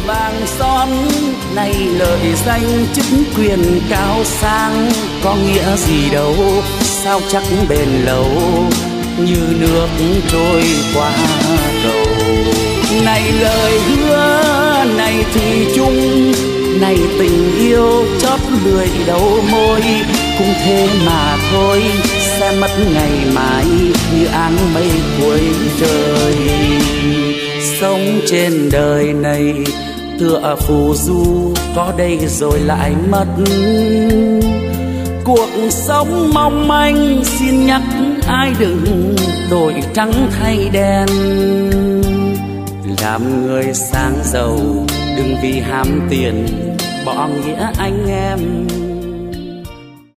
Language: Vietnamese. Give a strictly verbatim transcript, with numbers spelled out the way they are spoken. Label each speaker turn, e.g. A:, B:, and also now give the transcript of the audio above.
A: vàng son, này lợi danh chức quyền cao sang có nghĩa gì đâu, sao chắc bền lâu như nước trôi qua cầu. Này lời hứa, này thủy chung, này tình yêu chót lười đầu môi, cũng thế mà thôi, sẽ mất ngày mai như áng mây cuối trời. Sống trên đời này tựa phù du, có đây rồi lại mất. Cuộc sống mong manh, xin nhắc ai đừng đổi trắng thay đen. Làm người sáng giàu đừng vì ham tiền bỏ nghĩa anh em.